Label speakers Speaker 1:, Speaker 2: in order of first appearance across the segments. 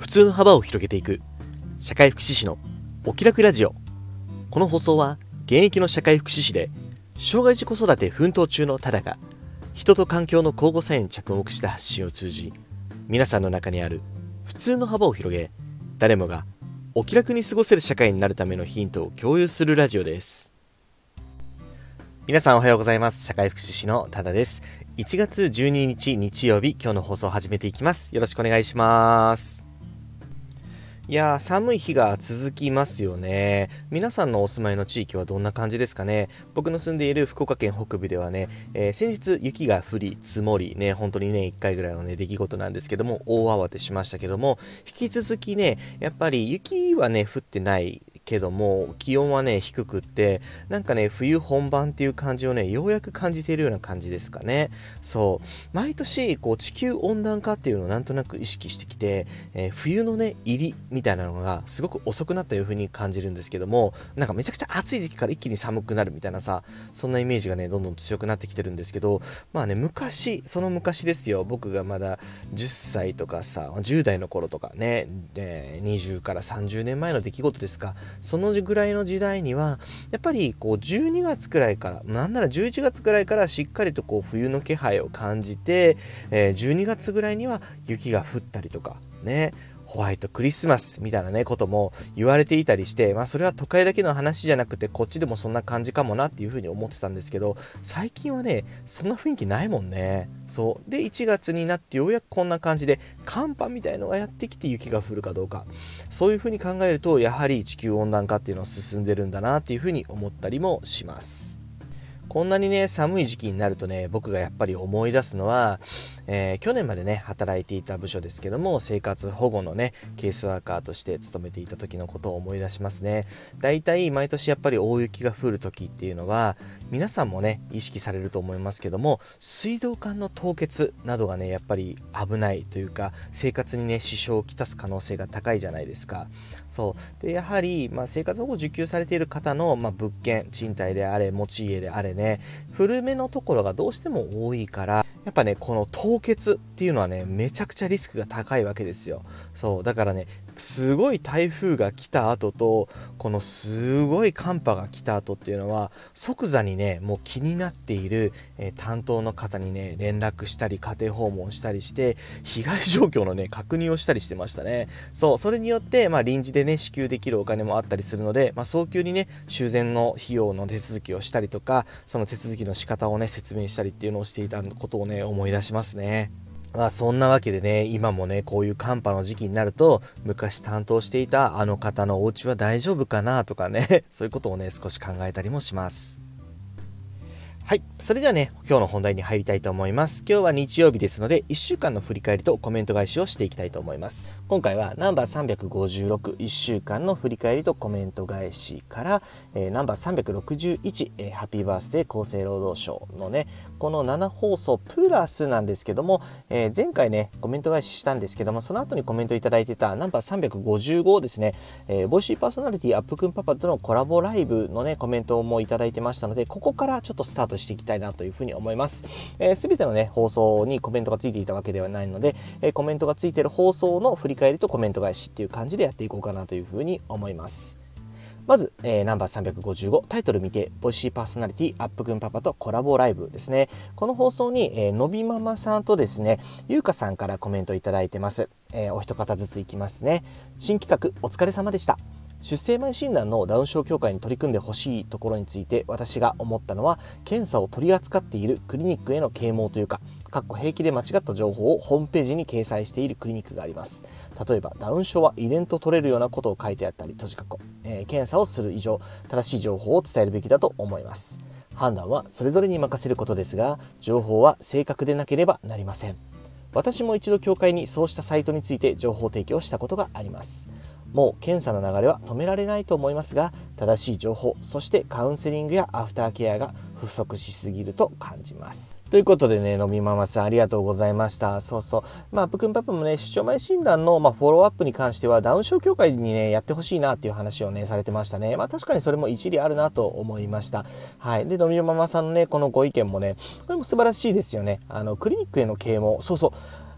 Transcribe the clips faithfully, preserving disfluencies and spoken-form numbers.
Speaker 1: 普通の幅を広げていく社会福祉士のお気楽ラジオ。この放送は現役の社会福祉士で障害児子育て奮闘中のタダが人と環境の交互作用に着目した発信を通じ、皆さんの中にある普通の幅を広げ、誰もがお気楽に過ごせる社会になるためのヒントを共有するラジオです。皆さんおはようございます。社会福祉士のタダです。いちがつじゅうににち日曜日、今日の放送を始めていきます。よろしくお願いします。いやー、寒い日が続きますよね。皆さんのお住まいの地域はどんな感じですかね。僕の住んでいる福岡県北部ではね、えー、先日雪が降り積もりね、本当にねいっかいぐらいのね出来事なんですけども、大慌てしましたけども、引き続きねやっぱり雪はね降ってないけども気温はね低くって、なんかね冬本番っていう感じをねようやく感じているような感じですかね。そう毎年こう地球温暖化っていうのをなんとなく意識してきて、えー、冬のね入りみたいなのがすごく遅くなったいう風に感じるんですけども、なんかめちゃくちゃ暑い時期から一気に寒くなるみたいなさ、そんなイメージがねどんどん強くなってきてるんですけど、まあね昔その昔ですよ、僕がまだじゅっさいとかさじゅう代の頃とかね、えー、にじゅうからさんじゅうねんまえの出来事ですか。そのぐらいの時代にはやっぱりこうじゅうにがつくらいから、なんならじゅういちがつくらいからしっかりとこう冬の気配を感じて、えー、じゅうにがつぐらいには雪が降ったりとかね、ホワイトクリスマスみたいなねことも言われていたりして、まあそれは都会だけの話じゃなくてこっちでもそんな感じかもなっていうふうに思ってたんですけど、最近はねそんな雰囲気ないもんね。そうでいちがつになってようやくこんな感じで寒波みたいのがやってきて雪が降るかどうか、そういうふうに考えるとやはり地球温暖化っていうのは進んでるんだなっていうふうに思ったりもします。こんなにね寒い時期になるとね、僕がやっぱり思い出すのは、えー、去年までね働いていた部署ですけども、生活保護のねケースワーカーとして勤めていた時のことを思い出しますね。だいたい毎年やっぱり大雪が降る時っていうのは皆さんもね意識されると思いますけども、水道管の凍結などがねやっぱり危ないというか、生活にね支障をきたす可能性が高いじゃないですか。そうでやはり、まあ、生活保護を受給されている方の、まあ、物件、賃貸であれ持ち家であれね、古めのところがどうしても多いから、やっぱねこの凍結っていうのはねめちゃくちゃリスクが高いわけですよ。そうだからね、すごい台風が来た後とこのすごい寒波が来た後っていうのは即座にねもう気になっている、えー、担当の方にね連絡したり家庭訪問したりして被害状況のね確認をしたりしてましたね。そうそれによって、まあ、臨時でね支給できるお金もあったりするので、まあ、早急にね修繕の費用の手続きをしたりとか、その手続きの仕方をね説明したりっていうのをしていたことをね思い出しますね。まあそんなわけでね、今もねこういう寒波の時期になると、昔担当していたあの方のお家は大丈夫かなとかねそういうことをね少し考えたりもします。はい、それではね今日の本題に入りたいと思います。今日は日曜日ですのでいっしゅうかんの振り返りとコメント返しをしていきたいと思います。今回はナンバーさんびゃくごじゅうろく、いっしゅうかんの振り返りとコメント返しから、えー、ナンバーさんびゃくろくじゅういち、えー、ハッピーバースデー厚生労働省のねこのなな放送プラスなんですけども、えー、前回ねコメント返ししたんですけども、その後にコメントいただいてたナンバーさんびゃくごじゅうごですね、えー、ボイシーパーソナリティアップくんパパとのコラボライブのねコメントもいただいてましたので、ここからちょっとスタートしていきたいなというふうに思います。えー、全てのね放送にコメントがついていたわけではないので、えー、コメントがついている放送の振り返りとコメント返しっていう感じでやっていこうかなというふうに思います。まず、えー、ナンバーさんびゃくごじゅうご、タイトル見てボイシーパーソナリティアップくんパパとコラボライブですね。この放送に、えー、のびママさんとですねゆうかさんからコメントいただいてます。えー、お一方ずついきますね。新企画お疲れ様でした。出生前診断のダウン症協会に取り組んでほしいところについて私が思ったのは、検査を取り扱っているクリニックへの啓蒙というか、かっこ平気で間違った情報をホームページに掲載しているクリニックがあります。例えばダウン症は遺伝と取れるようなことを書いてあったり、閉じ括弧、えー、検査をする以上正しい情報を伝えるべきだと思います。判断はそれぞれに任せることですが、情報は正確でなければなりません。私も一度協会にそうしたサイトについて情報提供したことがあります。もう検査の流れは止められないと思いますが、正しい情報、そしてカウンセリングやアフターケアが不足しすぎると感じます。ということでね、のみママさんありがとうございました。そうそう。まあ、アップくんパパもね、出生前診断の、まあ、フォローアップに関しては、ダウン症協会にね、やってほしいなっていう話をね、されてましたね。まあ、確かにそれも一理あるなと思いました。はい。で、のみママさんのね、このご意見もね、これも素晴らしいですよね。あの、クリニックへの啓蒙。そうそう。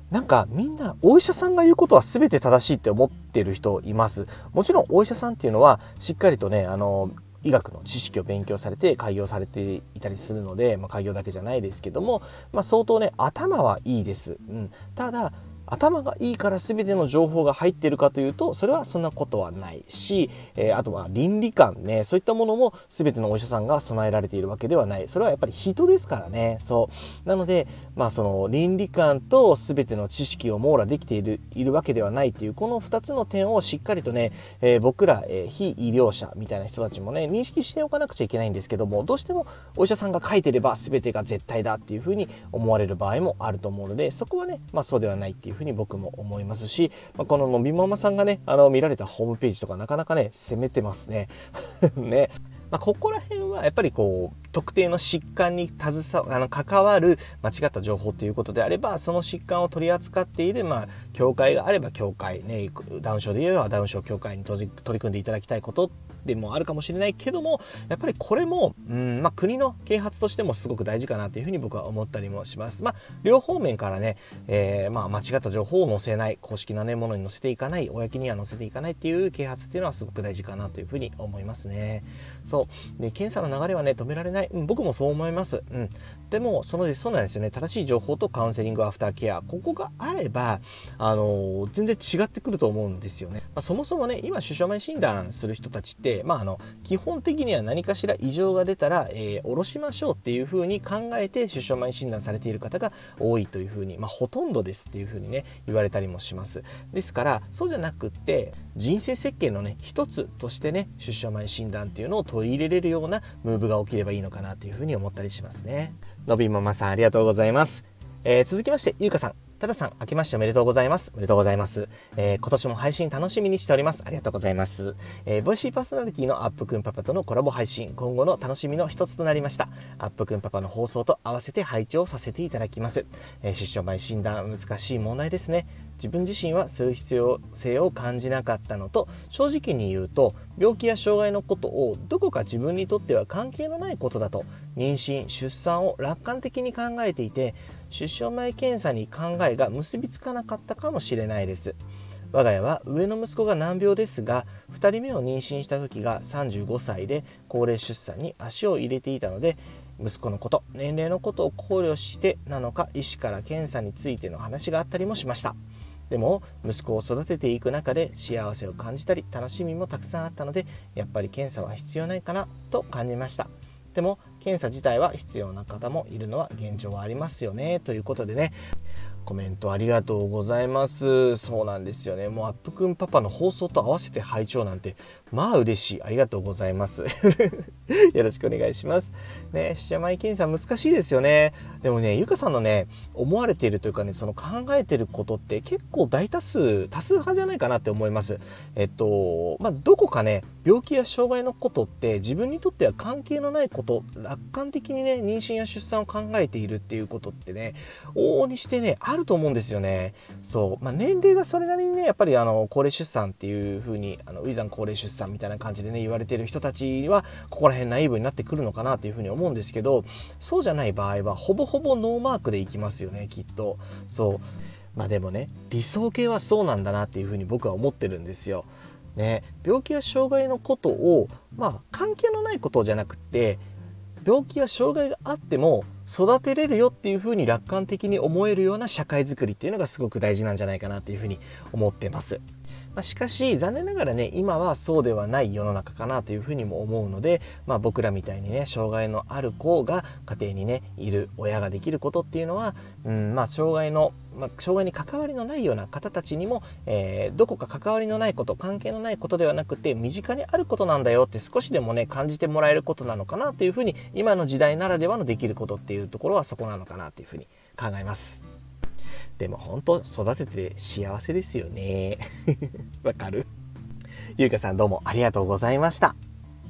Speaker 2: なんかみんなお医者さんが言うことは全て正しいって思ってる人います。もちろんお医者さんっていうのはしっかりとね、あの医学の知識を勉強されて開業されていたりするので、まあ、開業だけじゃないですけども、まあ、相当ね頭はいいです、うん、ただ頭がいいから全ての情報が入っているかというとそれはそんなことはないし、えー、あとは倫理観ね、そういったものも全てのお医者さんが備えられているわけではない。それはやっぱり人ですからね。そうなので、まあ、その倫理観と全ての知識を網羅できているいるわけではないというこのふたつの点をしっかりとね、えー、僕ら、えー、非医療者みたいな人たちもね認識しておかなくちゃいけないんですけども、どうしてもお医者さんが書いてれば全てが絶対だっていうふうに思われる場合もあると思うので、そこはね、まあ、そうではないっていうふうに僕も思いますし、まあ、こののびママさんがねあの見られたホームページとかなかなかね攻めてますねね、まあ、ここら辺はやっぱりこう特定の疾患に携わあの関わる間違った情報ということであれば、その疾患を取り扱っている、まあ、協会があれば協会、ね、ダウン症で言えばダウン症協会に取り組んでいただきたいことでもあるかもしれないけども、やっぱりこれも、うんまあ、国の啓発としてもすごく大事かなというふうに僕は思ったりもします。まあ、両方面からね、えーまあ、間違った情報を載せない、公式な、ね、ものに載せていかない、公には載せていかないっていう啓発っていうのはすごく大事かなというふうに思いますね。そうで、検査の流れはね止められない、うん、僕もそう思います、うん、でもそのそうなんですよね。正しい情報とカウンセリングアフターケア、ここがあれば、あのー、全然違ってくると思うんですよね。まあ、そもそもね今出生前診断する人たちってまあ、あの基本的には何かしら異常が出たら、えー、下ろしましょうっていう風に考えて出生前診断されている方が多いという風に、まあ、ほとんどですっていう風にね言われたりもします。ですからそうじゃなくって人生設計のね一つとしてね出生前診断っていうのを取り入れれるようなムーブが起きればいいのかなという風に思ったりしますね。のびママさんありがとうございます。えー、続きましてゆうかさん、たださん、明けましておめでとうございます。おめでとうございます。えー、今年も配信楽しみにしております。ありがとうございます。えー、ボイシーパーソナリティのアップくんパパとのコラボ配信、今後の楽しみの一つとなりました。アップくんパパの放送と合わせて拝聴させていただきます。えー、出生前診断、難しい問題ですね。自分自身はする必要性を感じなかったのと、正直に言うと病気や障害のことをどこか自分にとっては関係のないことだと妊娠出産を楽観的に考えていて、出生前検査に考えが結びつかなかったかもしれないです。我が家は上の息子が難病ですが、ふたりめを妊娠した時がさんじゅうごさいで高齢出産に足を入れていたので、息子のこと、年齢のことを考慮してなのか、医師から検査についての話があったりもしました。でも息子を育てていく中で幸せを感じたり楽しみもたくさんあったので、やっぱり検査は必要ないかなと感じました。でも検査自体は必要な方もいるのは現状はありますよね、ということでね、コメントありがとうございます。そうなんですよね。もうアップくんパパの放送と合わせて拝聴なんてまあ嬉しい。ありがとうございますよろしくお願いしますね。出生前検査難しいですよね。でもね、ゆかさんのね思われているというかね、その考えていることって結構大多数多数派じゃないかなって思います。えっとまあどこかね病気や障害のことって自分にとっては関係のないこと、楽観的にね妊娠や出産を考えているっていうことってね往々にしてねあると思うんですよね。そう、まあ、年齢がそれなりにねやっぱりあの高齢出産っていう風にあのウィザン高齢出産みたいな感じでね言われている人たちはここら辺ナイーブになってくるのかなという風に思うんですけど、そうじゃない場合はほぼほぼノーマークでいきますよね、きっと。そうまあでもね理想系はそうなんだなっていう風に僕は思ってるんですよね。病気や障害のことをまあ関係のないことじゃなくて、病気や障害があっても育てれるよっていう風に楽観的に思えるような社会づくりっていうのがすごく大事なんじゃないかなっていう風に思ってます。まあ、しかし残念ながらね今はそうではない世の中かなというふうにも思うので、まあ、僕らみたいにね障害のある子が家庭にねいる親ができることっていうのは、うんまあ、障害の、まあ、障害に関わりのないような方たちにも、えー、どこか関わりのないこと、関係のないことではなくて身近にあることなんだよって少しでもね感じてもらえることなのかなというふうに、今の時代ならではのできることっていうところはそこなのかなというふうに考えます。でも本当育てて幸せですよねわかる？ゆうかさんどうもありがとうございました。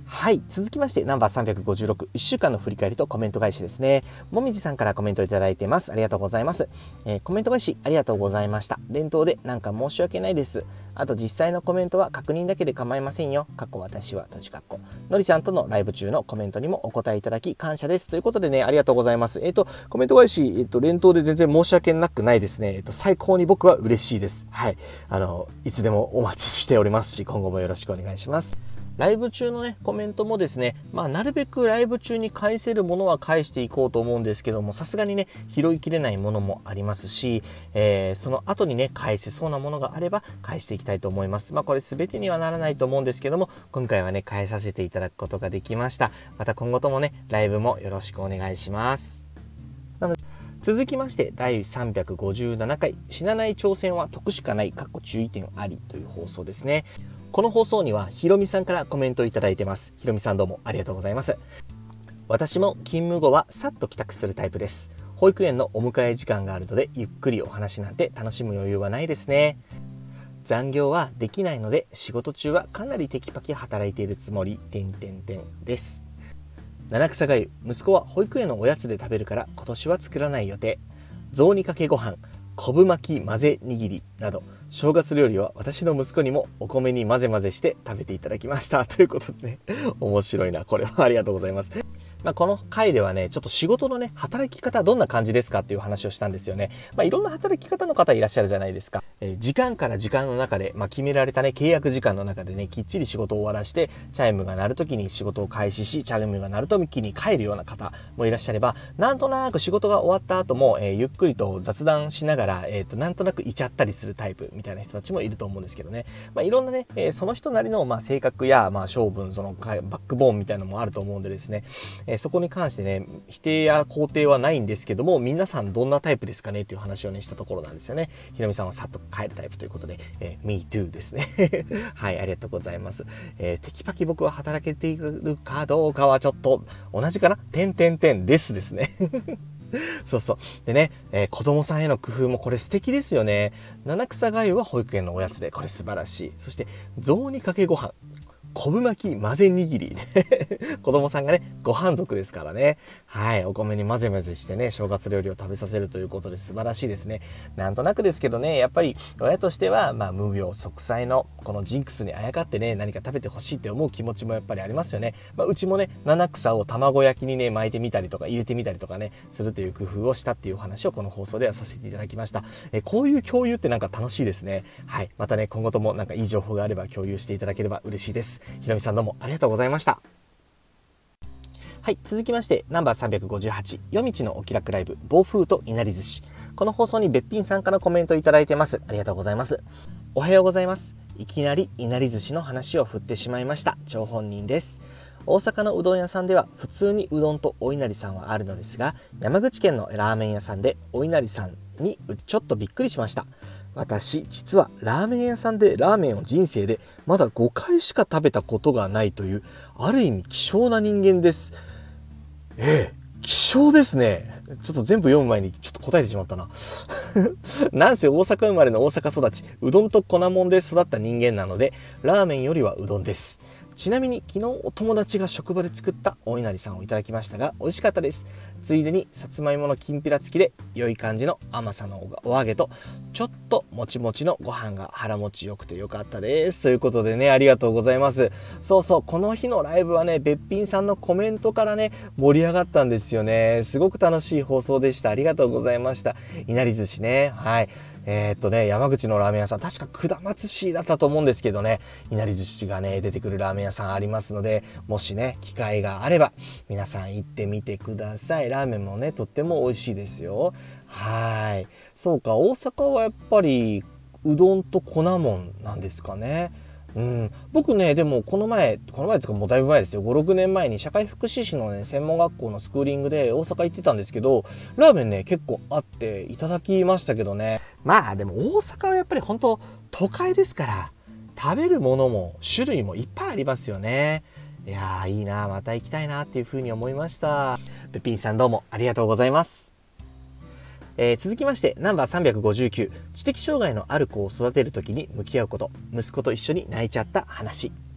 Speaker 2: はい。続きまして、ナンバーさんびゃくごじゅうろく、いっしゅうかんの振り返りとコメント返しですね。もみじさんからコメントいただいてます。ありがとうございます。えー、コメント返しありがとうございました。連投でなんか申し訳ないです。あと実際のコメントは確認だけで構いませんよ。過去私は、閉じ括弧。のりさんとのライブ中のコメントにもお答えいただき感謝です。ということでね、ありがとうございます。えっ、ー、と、コメント返し、えっ、ー、と、連投で全然申し訳なくないですね。えっ、ー、と、最高に僕は嬉しいです。はい。あの、いつでもお待ちしておりますし、今後もよろしくお願いします。ライブ中のね、コメントもですね、まあ、なるべくライブ中に返せるものは返していこうと思うんですけども、さすがにね、拾いきれないものもありますし、えー、その後にね、返せそうなものがあれば返していきたいと思います。まあ、これ全てにはならないと思うんですけども、今回はね、返させていただくことができました。また今後ともね、ライブもよろしくお願いします。なので続きまして、だいさんびゃくごじゅうななかい、死なない挑戦は得しかない、かっこ注意点ありという放送ですね。この放送にはひろみさんからコメントいただいてます。ひろみさんどうもありがとうございます。私も勤務後はさっと帰宅するタイプです。保育園のお迎え時間があるのでゆっくりお話なんて楽しむ余裕はないですね。残業はできないので仕事中はかなりテキパキ働いているつもり、てんてんてんです。七草がゆ、息子は保育園のおやつで食べるから今年は作らない予定。雑煮かけご飯、昆布巻き混ぜ握りなど正月料理は私の息子にもお米に混ぜ混ぜして食べていただきましたということでね、面白いな、これはありがとうございます。まあ、この回ではね、ちょっと仕事のね、働き方どんな感じですかっていう話をしたんですよね。まあ、いろんな働き方の方いらっしゃるじゃないですか。えー、時間から時間の中で、まあ、決められたね、契約時間の中でね、きっちり仕事を終わらして、チャイムが鳴るときに仕事を開始し、チャイムが鳴るときに帰るような方もいらっしゃれば、なんとなく仕事が終わった後も、えー、ゆっくりと雑談しながら、えっと、なんとなくいちゃったりするタイプみたいな人たちもいると思うんですけどね。まあ、いろんなね、えー、その人なりの、まあ、性格や、まあ、性分、そのバックボーンみたいなのもあると思うんでですね、えー、そこに関してね、否定や肯定はないんですけども、皆さんどんなタイプですかねという話をね、したところなんですよね。ひろみさんはさっと帰るタイプということで、えー、Me too ですね。はい、ありがとうございます。えー、テキパキ僕は働けているかどうかはちょっと、同じかな？てんてんてんですですね。そうそう。でね、えー、子供さんへの工夫もこれ素敵ですよね。七草がゆは保育園のおやつで、これ素晴らしい。そして、雑煮かけご飯。昆布巻き混ぜ握り。子供さんがね、ご飯族ですからね。はい。お米に混ぜ混ぜしてね、正月料理を食べさせるということで素晴らしいですね。なんとなくですけどね、やっぱり親としては、まあ、無病息災のこのジンクスにあやかってね、何か食べてほしいって思う気持ちもやっぱりありますよね。まあ、うちもね、七草を卵焼きにね、巻いてみたりとか入れてみたりとかね、するという工夫をしたっていうお話をこの放送ではさせていただきました。えこういう共有ってなんか楽しいですね。はい。またね、今後ともなんかいい情報があれば共有していただければ嬉しいです。ひろみさんどうもありがとうございました。はい、続きましてナンバーさんびゃくごじゅうはち、夜道のお気楽ライブ暴風といなり寿司。この放送にべっぴんさんからコメントいただいてます。ありがとうございます。おはようございます。いきなりいなり寿司の話を振ってしまいました。張本人です。大阪のうどん屋さんでは普通にうどんとお稲荷さんはあるのですが、山口県のラーメン屋さんでお稲荷さんにちょっとびっくりしました。私実はラーメン屋さんでラーメンを人生でまだごかいしか食べたことがないというある意味希少な人間です。ええ、希少ですね。ちょっと全部読む前にちょっと答えてしまったな。なんせ大阪生まれの大阪育ち、うどんと粉もんで育った人間なのでラーメンよりはうどんです。ちなみに昨日お友達が職場で作ったお稲荷さんをいただきましたが美味しかったです。ついでにさつまいものきんぴら付きで良い感じの甘さのお揚げとちょっともちもちのご飯が腹持ちよくてよかったですということでね、ありがとうございます。そうそう、この日のライブはね、べっぴんさんのコメントからね盛り上がったんですよね。すごく楽しい放送でした。ありがとうございました。いなり寿司ね、はい、えー、っとね山口のラーメン屋さん、確か下松市だったと思うんですけどね、いなり寿司がね出てくるラーメン屋さんありますので、もしね機会があれば皆さん行ってみてください。ラーメンもねとっても美味しいですよ。はい、そうか、大阪はやっぱりうどんと粉もんなんですかね。うん、僕ねでもこの前この前とかもうだいぶ前ですよ、ごろくねんまえに社会福祉士のね専門学校のスクーリングで大阪行ってたんですけど、ラーメンね結構あっていただきましたけどね。まあでも大阪はやっぱり本当都会ですから食べるものも種類もいっぱいありますよね。いやーいいな、また行きたいなっていう風に思いました。べっぴんさんどうもありがとうございます。えー、続きましてナンバーさんびゃくごじゅうきゅう、知的障害のある子を育てるときに向き合うこと、息子と一緒に泣いちゃった話。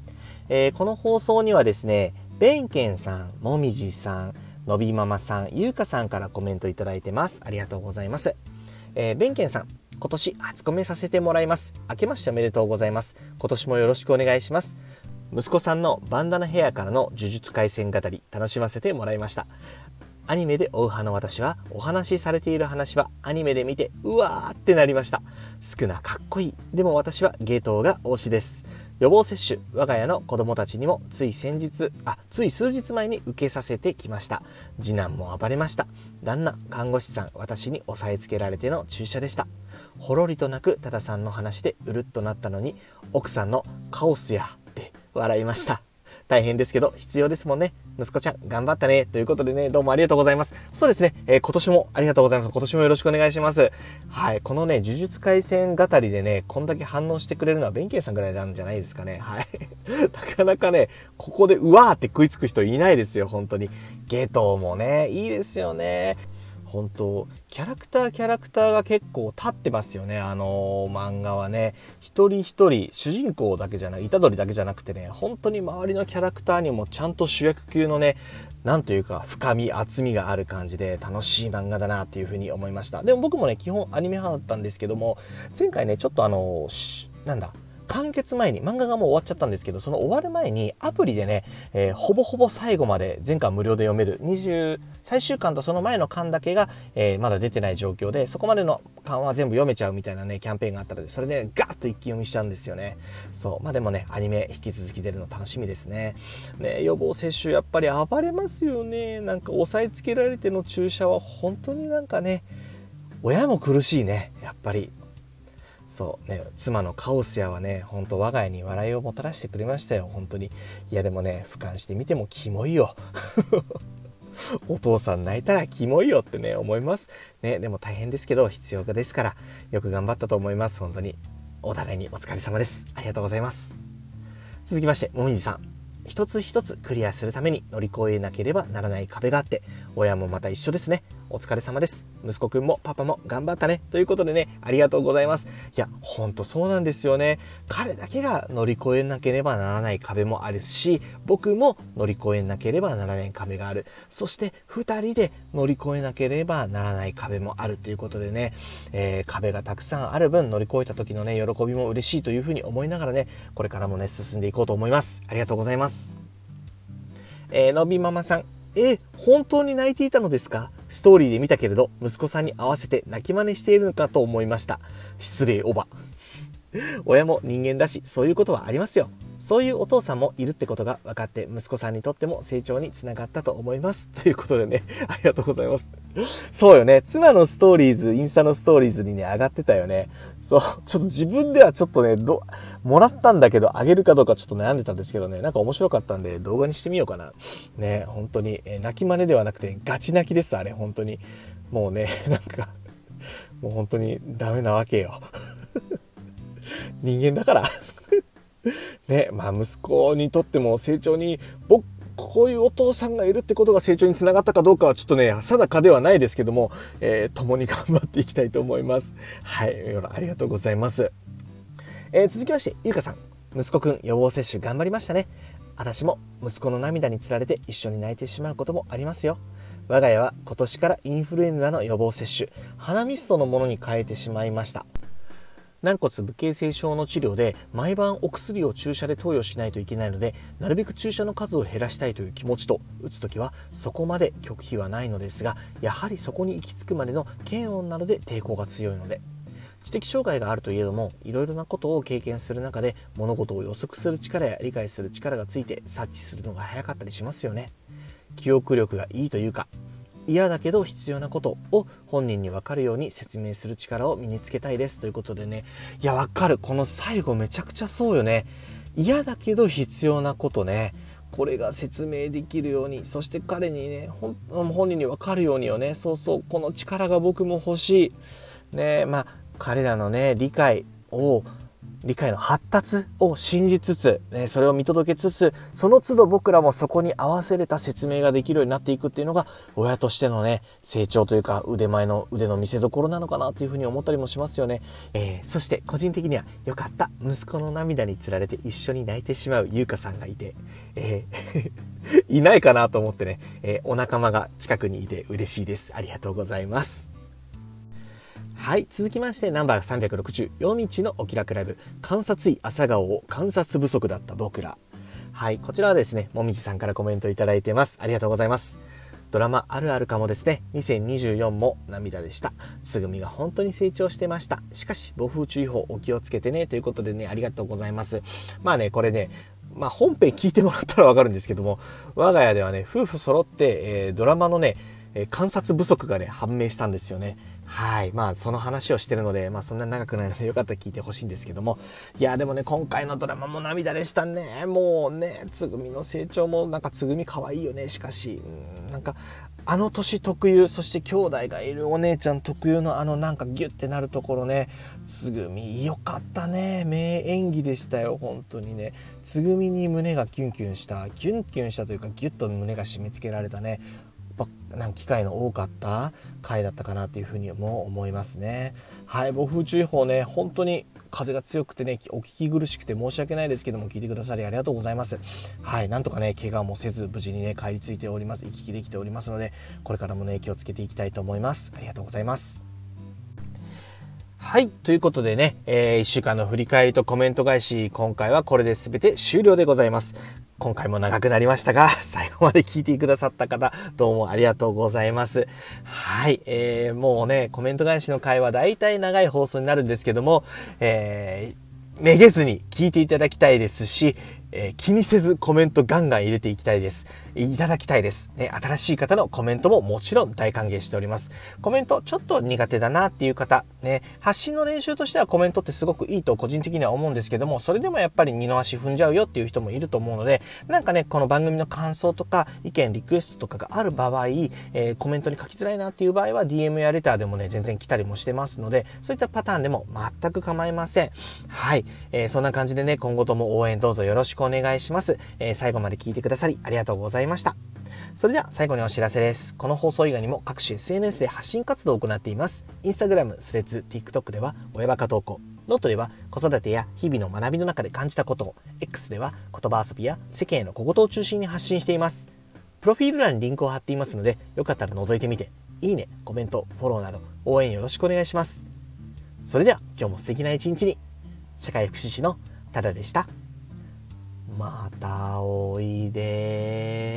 Speaker 2: えー、この放送にはですね、ベンケンさん、もみじさん、のびママさん、ゆうかさんからコメントいただいてます。ありがとうございます。えー、ベンケンさん、今年初コメさせてもらいます。明けましておめでとうございます。今年もよろしくお願いします。息子さんのバンダナヘアからの呪術廻戦語り、楽しませてもらいました。アニメで追う派の私は、お話しされている話はアニメで見てうわーってなりました。スクナかっこいい。でも私はゲートウが推しです。予防接種、我が家の子供たちにもつい先日あつい数日前に受けさせてきました。次男も暴れました。旦那、看護師さん、私に押さえつけられての注射でした。ほろりとなく多田さんの話でうるっとなったのに、奥さんのカオスやって笑いました。大変ですけど必要ですもんね。息子ちゃん頑張ったね。ということでね、どうもありがとうございます。そうですね、えー、今年もありがとうございます。今年もよろしくお願いします。はい、このね、呪術廻戦語りでね、こんだけ反応してくれるのは弁慶さんぐらいなんじゃないですかね。はい。なかなかね、ここでうわーって食いつく人いないですよ、本当に。ゲトウもね、いいですよね。本当キャラクターキャラクターが結構立ってますよね。あのー、漫画はね、一人一人主人公だけじゃない、虎杖だけじゃなくてね、本当に周りのキャラクターにもちゃんと主役級のね、なんというか深み厚みがある感じで楽しい漫画だなっていうふうに思いました。でも僕もね、基本アニメ派だったんですけども、前回ねちょっとあのー、なんだ完結前に、漫画がもう終わっちゃったんですけど、その終わる前にアプリでね、えー、ほぼほぼ最後まで全巻無料で読めるにじゅう最終巻とその前の巻だけが、えー、まだ出てない状況で、そこまでの巻は全部読めちゃうみたいなねキャンペーンがあったので、それで、ね、ガーッと一気読みしちゃうんですよね。そうまあでもね、アニメ引き続き出るの楽しみですね。ね、予防接種やっぱり暴れますよね。なんか押さえつけられての注射は本当になんかね、親も苦しいね、やっぱり。そうね、妻のカオスヤはね、本当我が家に笑いをもたらしてくれましたよ、本当に。いやでもね、俯瞰してみてもキモいよ。お父さん泣いたらキモいよってね、思いますね。でも大変ですけど必要ですから、よく頑張ったと思います。本当にお互いにお疲れ様です。ありがとうございます。続きまして、もみじさん、一つ一つクリアするために乗り越えなければならない壁があって、親もまた一緒ですね。お疲れ様です。息子くんもパパも頑張ったね。ということでね、ありがとうございます。いや、ほんとそうなんですよね。彼だけが乗り越えなければならない壁もあるし、僕も乗り越えなければならない壁がある。そして二人で乗り越えなければならない壁もあるということでね、えー、壁がたくさんある分乗り越えた時のね、喜びも嬉しいというふうに思いながらね、これからもね、進んでいこうと思います。ありがとうございます。えー、のびママさん、え、本当に泣いていたのですか？ストーリーで見たけれど、息子さんに合わせて泣き真似しているのかと思いました。失礼おば。親も人間だし、そういうことはありますよ。そういうお父さんもいるってことが分かって、息子さんにとっても成長につながったと思います。ということでね、ありがとうございます。そうよね、妻のストーリーズ、インスタのストーリーズにね、上がってたよね。そう、ちょっと自分ではちょっとね、ど、もらったんだけど、あげるかどうかちょっと悩んでたんですけどね、なんか面白かったんで、動画にしてみようかな。ね、本当に、えー、泣き真似ではなくて、ガチ泣きです、あれ、本当に。もうね、なんか、もう本当にダメなわけよ。人間だからね、まあ息子にとっても成長に、僕こういうお父さんがいるってことが成長につながったかどうかはちょっとね定かではないですけども、えー、共に頑張っていきたいと思います。はい、ありがとうございます。えー、続きまして、ゆうかさん、息子くん予防接種頑張りましたね。私も息子の涙につられて一緒に泣いてしまうこともありますよ。我が家は今年からインフルエンザの予防接種、鼻ミストのものに変えてしまいました。軟骨無形成症の治療で毎晩お薬を注射で投与しないといけないので、なるべく注射の数を減らしたいという気持ちと、打つときはそこまで拒否はないのですが、やはりそこに行き着くまでの検温などで抵抗が強いので、知的障害があるといえども、いろいろなことを経験する中で物事を予測する力や理解する力がついて、察知するのが早かったりしますよね。記憶力がいいというか、嫌だけど必要なことを本人に分かるように説明する力を身につけたいですということでね。いや、分かる。この最後めちゃくちゃそうよね。嫌だけど必要なことね、これが説明できるように、そして彼にね、本人に分かるようによね。そうそう、この力が僕も欲しいね。まあ彼らのね理解を理解の発達を信じつつ、ね、それを見届けつつ、その都度僕らもそこに合わせれた説明ができるようになっていくっていうのが、親としてのね、成長というか腕前の腕の見せ所なのかなというふうに思ったりもしますよね。えー、そして個人的にはよかった。息子の涙につられて一緒に泣いてしまう優香さんがいて、えー、いないかなと思ってね、えー、お仲間が近くにいて嬉しいです。ありがとうございます。はい。続きまして、ナンバーさんびゃくろくじゅう、夜道のお気楽ライブ、観察医朝顔を観察不足だった僕ら。はい。こちらはですね、もみじさんからコメントいただいてます。ありがとうございます。ドラマあるあるかもですね。にせんにじゅうよんも涙でした。つぐみが本当に成長してました。しかし、暴風注意報お気をつけてね。ということでね、ありがとうございます。まあね、これね、まあ本編聞いてもらったらわかるんですけども、我が家ではね、夫婦揃って、えー、ドラマのね、観察不足がね、判明したんですよね。はい。まあ、その話をしてるので、まあ、そんな長くないので、よかったら聞いてほしいんですけども。いや、でもね、今回のドラマも涙でしたね。もうね、つぐみの成長も、なんかつぐみ可愛いよね。しかし、うん、なんか、あの年特有、そして兄弟がいるお姉ちゃん特有のあのなんかギュッてなるところね、つぐみよかったね。名演技でしたよ。本当にね。つぐみに胸がキュンキュンした、キュンキュンしたというか、ギュッと胸が締め付けられたね。なんか機会の多かった回だったかなというふうにも思いますね。はい、暴風注意報ね、本当に風が強くてね、お聞き苦しくて申し訳ないですけども、聞いてくださりありがとうございます。はい、なんとかね、怪我もせず無事にね、帰り着いております。行き来できておりますので、これからもね、気をつけていきたいと思います。ありがとうございます。はい。ということでね、えー、いっしゅうかんの振り返りとコメント返し、今回はこれで全て終了でございます。今回も長くなりましたが、最後まで聞いてくださった方、どうもありがとうございます。はい。えー、もうね、コメント返しの回はだいたい長い放送になるんですけども、えー、めげずに聞いていただきたいですし、えー、気にせずコメントガンガン入れていきたいです。いただきたいです。ね、新しい方のコメントももちろん大歓迎しております。コメントちょっと苦手だなっていう方、ね、発信の練習としてはコメントってすごくいいと個人的には思うんですけども、それでもやっぱり二の足踏んじゃうよっていう人もいると思うので、なんかね、この番組の感想とか意見、リクエストとかがある場合、えー、コメントに書きづらいなっていう場合は ディーエム やレターでもね、全然来たりもしてますので、そういったパターンでも全く構いません。はい。えー、そんな感じでね、今後とも応援どうぞよろしくお願いします。えー、最後まで聞いてくださりありがとうございました。それでは最後にお知らせです。この放送以外にも各種 エスエヌエス で発信活動を行っています。インスタグラム、スレッズ、TikTok では親バカ投稿、ノートでは子育てや日々の学びの中で感じたことを、X では言葉遊びや世間への小言を中心に発信しています。プロフィール欄にリンクを貼っていますので、よかったら覗いてみて、いいね、コメント、フォローなど応援よろしくお願いします。それでは今日も素敵な一日に。社会福祉士のタダでした。またおいで。